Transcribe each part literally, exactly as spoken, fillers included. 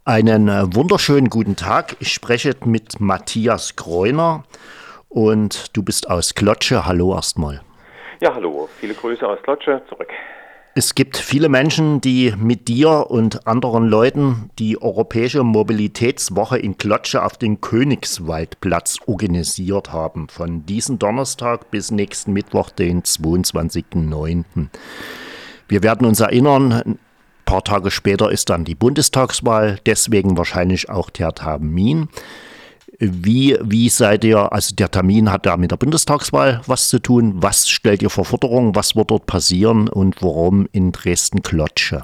Einen äh, wunderschönen guten Tag. Ich spreche mit Matthias Greuner und du bist aus Klotzsche. Hallo erstmal. Ja, hallo. Viele Grüße aus Klotzsche zurück. Es gibt viele Menschen, die mit dir und anderen Leuten die Europäische Mobilitätswoche in Klotzsche auf den Königswaldplatz organisiert haben. Von diesem Donnerstag bis nächsten Mittwoch, den zweiundzwanzigsten neunten Wir werden uns erinnern, ein paar Tage später ist dann die Bundestagswahl, deswegen wahrscheinlich auch der Termin. Wie, wie seid ihr, also der Termin hat da mit der Bundestagswahl was zu tun. Was stellt ihr vor Forderungen, was wird dort passieren und warum in Dresden-Klotzsche?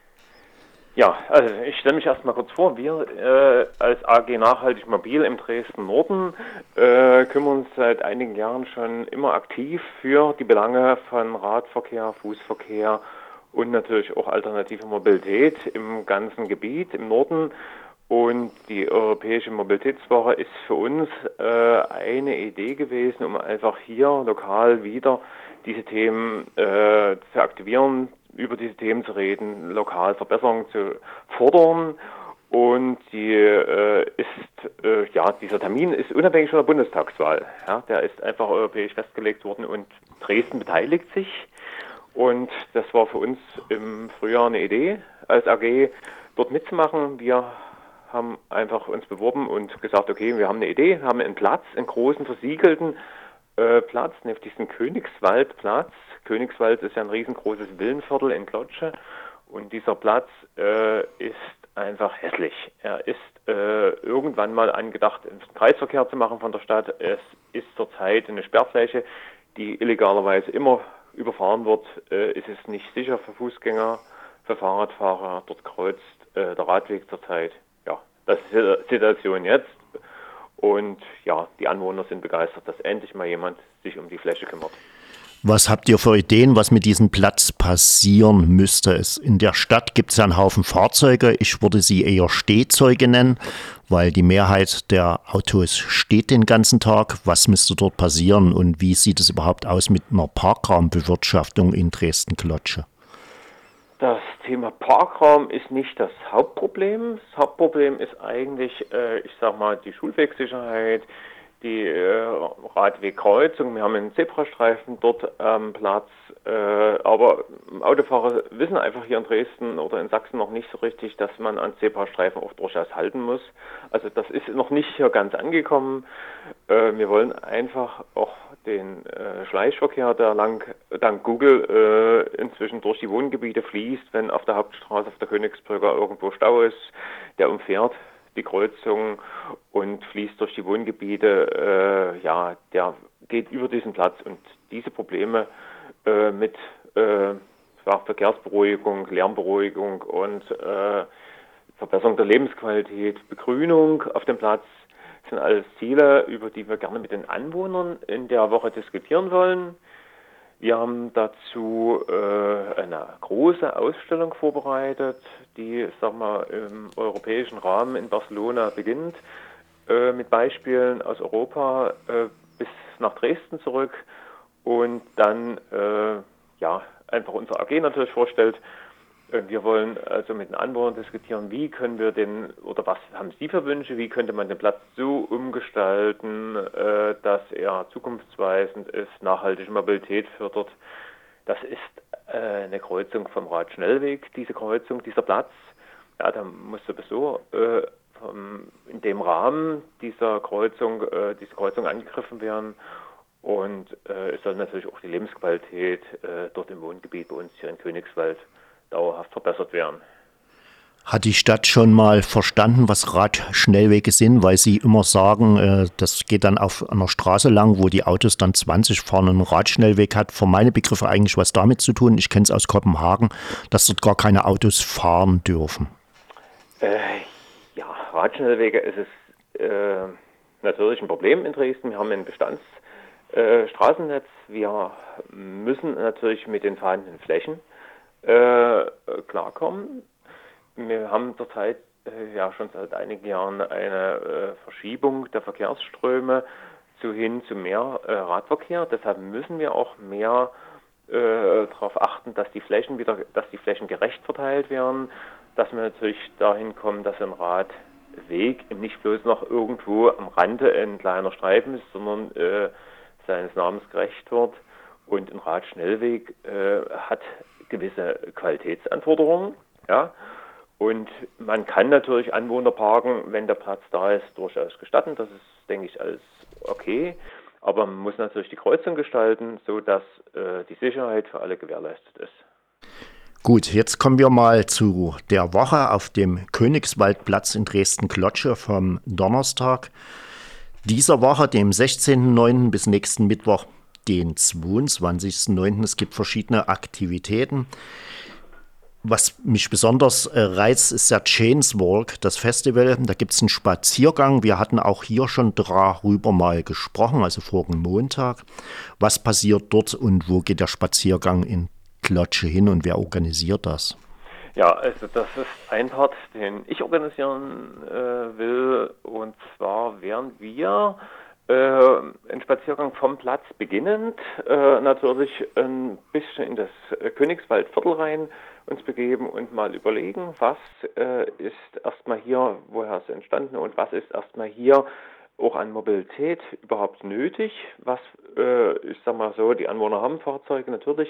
Ja, also ich stelle mich erstmal kurz vor. Wir äh, als A G Nachhaltig Mobil im Dresden Norden äh, kümmern uns seit einigen Jahren schon immer aktiv für die Belange von Radverkehr, Fußverkehr und natürlich auch alternative Mobilität im ganzen Gebiet im Norden. Und die Europäische Mobilitätswoche ist für uns äh, eine Idee gewesen, um einfach hier lokal wieder diese Themen äh, zu aktivieren, über diese Themen zu reden, lokal Verbesserungen zu fordern. Und die äh, ist, äh, ja, dieser Termin ist unabhängig von der Bundestagswahl. Ja, der ist einfach europäisch festgelegt worden und Dresden beteiligt sich. Und das war für uns im Frühjahr eine Idee, als A G dort mitzumachen. Wir haben einfach uns beworben und gesagt, okay, wir haben eine Idee, haben einen Platz, einen großen versiegelten äh, Platz, nämlich diesen Königswaldplatz. Königswald ist ja ein riesengroßes Villenviertel in Klotzsche und dieser Platz äh, ist einfach hässlich. Er ist äh, irgendwann mal angedacht, einen Kreisverkehr zu machen von der Stadt. Es ist zurzeit eine Sperrfläche, die illegalerweise immer überfahren wird. Äh, es ist nicht sicher für Fußgänger, für Fahrradfahrer. Dort kreuzt äh, der Radweg zurzeit. Ja, das ist die Situation jetzt. Und ja, die Anwohner sind begeistert, dass endlich mal jemand sich um die Fläche kümmert. Was habt ihr für Ideen, was mit diesem Platz passieren müsste? Es, in der Stadt gibt es ja einen Haufen Fahrzeuge. Ich würde sie eher Stehzeuge nennen, weil die Mehrheit der Autos steht den ganzen Tag. Was müsste dort passieren und wie sieht es überhaupt aus mit einer Parkraumbewirtschaftung in Dresden-Klotzsche? Das Thema Parkraum ist nicht das Hauptproblem. Das Hauptproblem ist eigentlich, äh, ich sag mal, die Schulwegsicherheit, die äh, Radwegkreuzung. Wir haben einen Zebrastreifen dort am Platz, äh, aber Autofahrer wissen einfach hier in Dresden oder in Sachsen noch nicht so richtig, dass man an Zebrastreifen auch durchaus halten muss. Also das ist noch nicht hier ganz angekommen. Äh, wir wollen einfach auch den äh, Schleichverkehr, der lang, dank Google äh, inzwischen durch die Wohngebiete fließt, wenn auf der Hauptstraße auf der Königsbrücke irgendwo Stau ist, der umfährt die Kreuzung und fließt durch die Wohngebiete, äh, ja, der geht über diesen Platz und diese Probleme äh, mit äh, Verkehrsberuhigung, Lärmberuhigung und äh, Verbesserung der Lebensqualität, Begrünung auf dem Platz sind alles Ziele, über die wir gerne mit den Anwohnern in der Woche diskutieren wollen. Wir haben dazu äh, eine große Ausstellung vorbereitet, die, sag mal, im europäischen Rahmen in Barcelona beginnt, äh, mit Beispielen aus Europa äh, bis nach Dresden zurück und dann äh, ja einfach unsere A G natürlich vorstellt. Wir wollen also mit den Anwohnern diskutieren, wie können wir den, oder was haben Sie für Wünsche, wie könnte man den Platz so umgestalten, äh, dass er zukunftsweisend ist, nachhaltige Mobilität fördert. Das ist äh, eine Kreuzung vom Radschnellweg, diese Kreuzung, dieser Platz. Ja, da muss sowieso äh, vom, in dem Rahmen dieser Kreuzung, äh, diese Kreuzung angegriffen werden. Und äh, es soll natürlich auch die Lebensqualität äh, dort im Wohngebiet bei uns hier in Königswald dauerhaft verbessert werden. Hat die Stadt schon mal verstanden, was Radschnellwege sind, weil sie immer sagen, äh, das geht dann auf einer Straße lang, wo die Autos dann zwanzig fahren und einen Radschnellweg hat. Für meine Begriffe eigentlich was damit zu tun. Ich kenne es aus Kopenhagen, dass dort gar keine Autos fahren dürfen. Äh, ja, Radschnellwege ist es äh, natürlich ein Problem in Dresden. Wir haben ein Bestandsstraßennetz. Äh, Wir müssen natürlich mit den vorhandenen Flächen äh, klarkommen. Wir haben zurzeit äh, ja schon seit einigen Jahren eine äh, Verschiebung der Verkehrsströme zu hin zu mehr äh, Radverkehr. Deshalb müssen wir auch mehr äh, darauf achten, dass die Flächen wieder, dass die Flächen gerecht verteilt werden, dass wir natürlich dahin kommen, dass ein Radweg eben nicht bloß noch irgendwo am Rande ein kleiner Streifen ist, sondern äh, seines Namens gerecht wird. Und ein Radschnellweg äh, hat gewisse Qualitätsanforderungen, ja. Und man kann natürlich Anwohner parken, wenn der Platz da ist, durchaus gestatten. Das ist, denke ich, alles okay. Aber man muss natürlich die Kreuzung gestalten, sodass äh, die Sicherheit für alle gewährleistet ist. Gut, jetzt kommen wir mal zu der Woche auf dem Königswaldplatz in Dresden-Klotzsche vom Donnerstag dieser Woche, dem sechzehnten neunten bis nächsten Mittwoch, den zweiundzwanzigsten neunten Es gibt verschiedene Aktivitäten. Was mich besonders äh, reizt, ist der Chains Walk, das Festival. Da gibt es einen Spaziergang. Wir hatten auch hier schon darüber mal gesprochen, also vorigen Montag. Was passiert dort und wo geht der Spaziergang in Klotzsche hin und wer organisiert das? Ja, also das ist ein Part, den ich organisieren äh, will. Und zwar werden wir äh, einen Spaziergang vom Platz beginnend äh, natürlich ein bisschen in das äh, Königswaldviertel rein uns begeben und mal überlegen, was äh, ist erstmal hier, woher ist es entstanden und was ist erstmal hier auch an Mobilität überhaupt nötig. Was, äh, ich sag mal so, die Anwohner haben Fahrzeuge natürlich,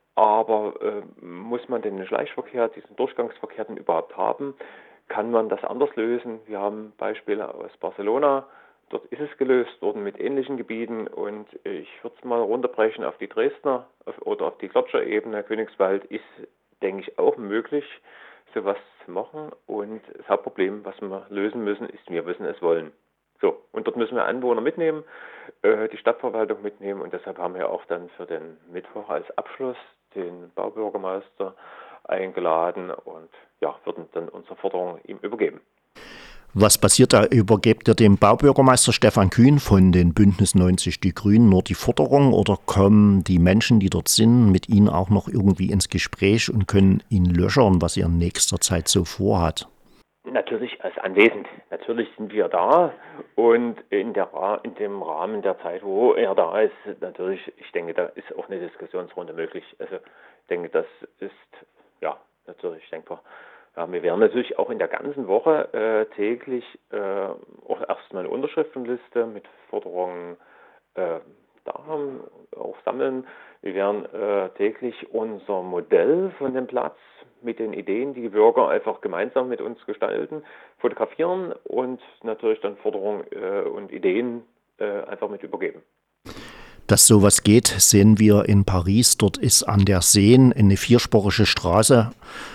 aber äh, muss man den Schleichverkehr, diesen Durchgangsverkehr denn überhaupt haben? Kann man das anders lösen? Wir haben Beispiele aus Barcelona. Dort ist es gelöst worden mit ähnlichen Gebieten und ich würde es mal runterbrechen auf die Dresdner auf, oder auf die Klotzscher Ebene. Königswald ist, denke ich, auch möglich, sowas zu machen. Und das Hauptproblem, was wir lösen müssen, ist, wir müssen es wollen. So, und dort müssen wir Anwohner mitnehmen, äh, die Stadtverwaltung mitnehmen und deshalb haben wir auch dann für den Mittwoch als Abschluss den Baubürgermeister eingeladen und ja, würden dann unsere Forderung ihm übergeben. Was passiert da? Übergebt ihr dem Baubürgermeister Stefan Kühn von den Bündnis neunzig Die Grünen nur die Forderung oder kommen die Menschen, die dort sind, mit Ihnen auch noch irgendwie ins Gespräch und können ihn löchern, was ihr in nächster Zeit so vorhat? Natürlich als anwesend. Natürlich sind wir da und in, der, in dem Rahmen der Zeit, wo er da ist, natürlich, ich denke, da ist auch eine Diskussionsrunde möglich. Also ich denke, das ist ja natürlich denkbar. Ja, wir werden natürlich auch in der ganzen Woche äh, täglich äh, auch erstmal eine Unterschriftenliste mit Forderungen äh, da haben, auch sammeln. Wir werden äh, täglich unser Modell von dem Platz mit den Ideen, die die Bürger einfach gemeinsam mit uns gestalten, fotografieren und natürlich dann Forderungen äh, und Ideen äh, einfach mit übergeben. Dass sowas geht, sehen wir in Paris. Dort ist an der Seine eine vierspurige Straße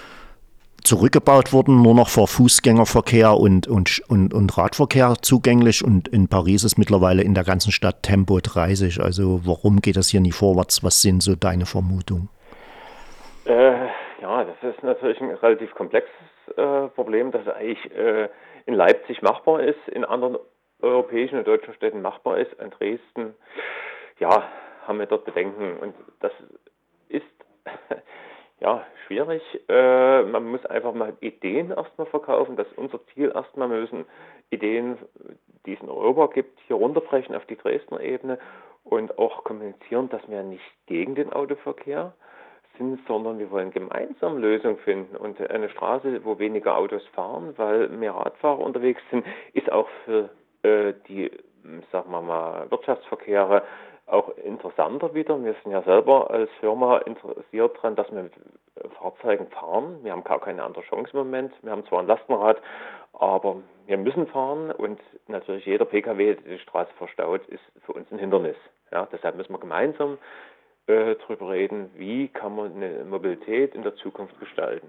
zurückgebaut worden, nur noch für Fußgängerverkehr und, und, und, und Radverkehr zugänglich. Und in Paris ist mittlerweile in der ganzen Stadt Tempo dreißig. Also warum geht das hier nie vorwärts? Was sind so deine Vermutungen? Äh, ja, das ist natürlich ein relativ komplexes äh, Problem, das eigentlich äh, in Leipzig machbar ist, in anderen europäischen und deutschen Städten machbar ist. In Dresden, ja, haben wir dort Bedenken. Und das ist ja schwierig. Äh, man muss einfach mal Ideen erstmal verkaufen. Das ist unser Ziel erstmal. Wir müssen Ideen, die es in Europa gibt, hier runterbrechen auf die Dresdner Ebene und auch kommunizieren, dass wir nicht gegen den Autoverkehr sind, sondern wir wollen gemeinsam Lösungen finden. Und eine Straße, wo weniger Autos fahren, weil mehr Radfahrer unterwegs sind, ist auch für äh, die, sagen wir mal, Wirtschaftsverkehre auch interessanter wieder. Wir sind ja selber als Firma interessiert daran, dass wir mit Fahrzeugen fahren. Wir haben gar keine andere Chance im Moment. Wir haben zwar ein Lastenrad, aber wir müssen fahren und natürlich jeder P K W, der die Straße verstaut, ist für uns ein Hindernis. Ja, deshalb müssen wir gemeinsam äh, darüber reden, wie kann man eine Mobilität in der Zukunft gestalten.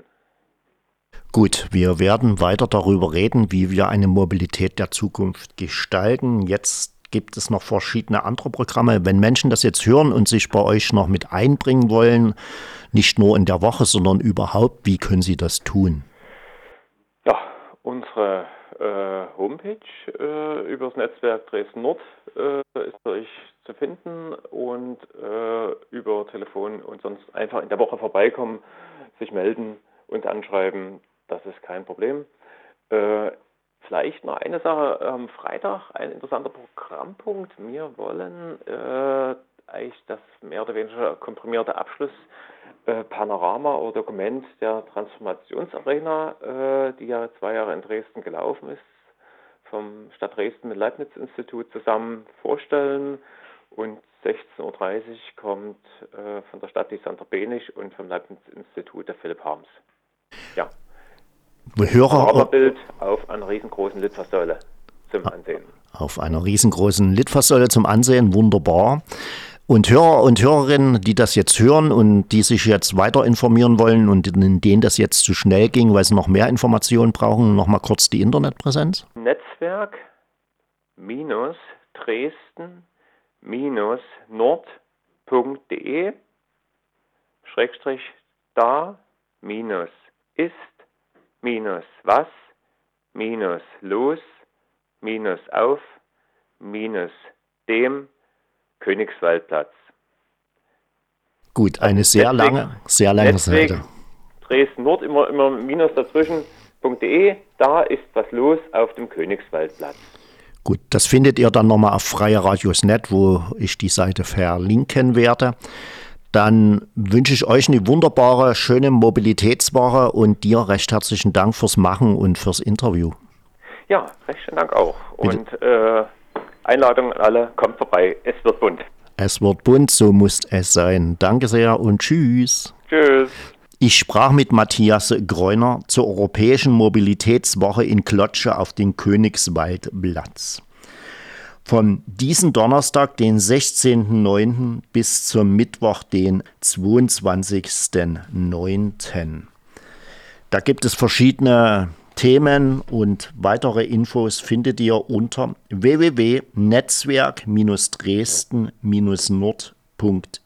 Gut, wir werden weiter darüber reden, wie wir eine Mobilität der Zukunft gestalten. Jetzt gibt es noch verschiedene andere Programme. Wenn Menschen das jetzt hören und sich bei euch noch mit einbringen wollen, nicht nur in der Woche, sondern überhaupt, wie können sie das tun? Ja, unsere äh, Homepage äh, über das Netzwerk Dresden Nord äh, ist für euch zu finden und äh, über Telefon und sonst einfach in der Woche vorbeikommen, sich melden und anschreiben. Das ist kein Problem. Äh, Vielleicht noch eine Sache, am Freitag ein interessanter Programmpunkt. Wir wollen äh, eigentlich das mehr oder weniger komprimierte äh, Panorama oder Dokument der Transformationsarena, äh, die ja zwei Jahre in Dresden gelaufen ist, vom Stadt Dresden mit Leibniz-Institut zusammen vorstellen. Und sechzehn Uhr dreißig kommt äh, von der Stadt die Sandra Benich und vom Leibniz-Institut der Philipp Harms. Ja. Hörer, Bild auf einer riesengroßen Litfaßsäule zum Ansehen. Auf einer riesengroßen Litfaßsäule zum Ansehen, wunderbar. Und Hörer und Hörerinnen, die das jetzt hören und die sich jetzt weiter informieren wollen und in denen das jetzt zu schnell ging, weil sie noch mehr Informationen brauchen, nochmal kurz die Internetpräsenz. Netzwerk minus Dresden minus nord punkt de Schrägstrich da minus ist minus was minus los minus auf minus dem Königswaldplatz. Gut, eine sehr Netzweg, lange, sehr lange Netzweg, Seite. Dresden Nord, immer, immer minus dazwischen, .de, da ist was los auf dem Königswaldplatz. Gut, das findet ihr dann nochmal auf freie radios punkt net, wo ich die Seite verlinken werde. Dann wünsche ich euch eine wunderbare, schöne Mobilitätswoche und dir recht herzlichen Dank fürs Machen und fürs Interview. Ja, recht schönen Dank auch. Bitte. Und äh, Einladung an alle, kommt vorbei, es wird bunt. Es wird bunt, so muss es sein. Danke sehr und tschüss. Tschüss. Ich sprach mit Matthias Greuner zur Europäischen Mobilitätswoche in Klotzsche auf dem Königswaldplatz. Von diesem Donnerstag, den sechzehnten neunten bis zum Mittwoch, den zweiundzwanzigsten neunten Da gibt es verschiedene Themen und weitere Infos findet ihr unter w w w punkt netzwerk Bindestrich dresden Bindestrich nord punkt